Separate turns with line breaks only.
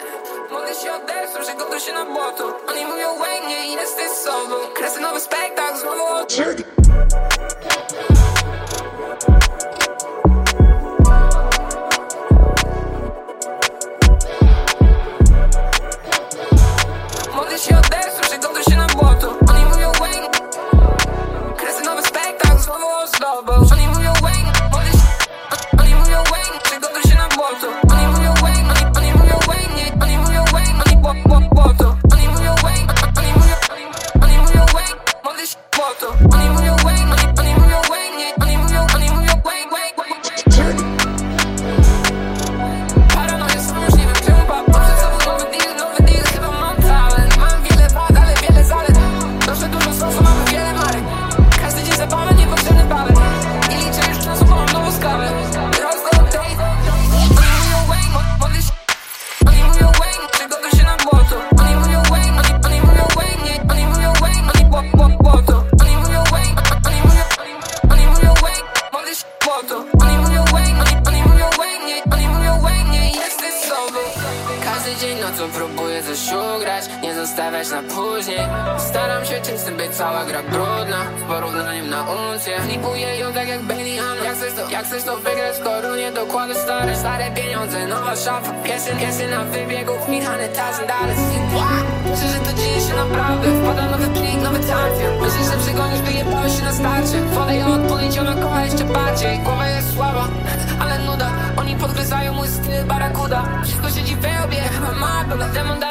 Modlę się o deszcz, że gotuj się na błoto. Oni mówią łęgnie i jesteś sobą. Kresy nowy spektakl, znowu oczy. Modlę się o deszcz, że gotuj się na błoto. Oni mówią łęgnie. Kresy nowy spektakl, znowu ozdobą. Oni mówią łęgnie. Oni mówią łęgnie, że gotuj się na błoto. Oni mówią łęgnie, oni mówią łęgnie. Oni mówią łęgnie, oni błoto. Oni mówią łęgnie, oni mówią łęgnie. Modlę się o błoto. Oni mówią łęgnie, oni mówią łęgnie. Oni mówią łęgnie. Paranoja są już nie wiem czemu papa. Przed sobą nowy deal, chyba mam talent. Mam wiele wad, ale wiele zalet. Proszę dużo sosu, mamy wiele marek. Każdy dzień zabawa, niepotrzebny balet. I liczę już czasu, bo mam nową skałę. Oni mówią łęgnie, modlę się. Oni mówią łęgnie, że gotuj się na błoto. Oni mówią łęgnie, oni mówią łęgnie. Oni mówią łęgnie, oni błoto. Oni mówią łęgnie, oni mówią łęgnie. Modlę się o błoto. Oni mówią łęgnie, oni mówią łęgnie. Oni mówią łęgnie i jesteś sobą. Każdy dzień nocą próbuję coś ugrać, nie zostawiać na później. Staram się czystym być, cała gra brudna z porównaniem na uncję. Flipuję ją tak jak Benny Hanna. Jak chcesz to wygrać, skoro nie dokładasz stare pieniądze, nowa szafa. Piesy na wybiegu, $100,000. Myślę, że to dzieje się naprawdę. Wpada nowy plik, nowy champion. Myślisz, że przegonisz, wyjebałeś się na starcie. Wolę ją odpalić, ona kocha jeszcze bardziej. Głowa jest słaba, ale nuda. Oni podgryzają mój styl barakuda. Wszystko siedzi w łbie, chyba ma, demon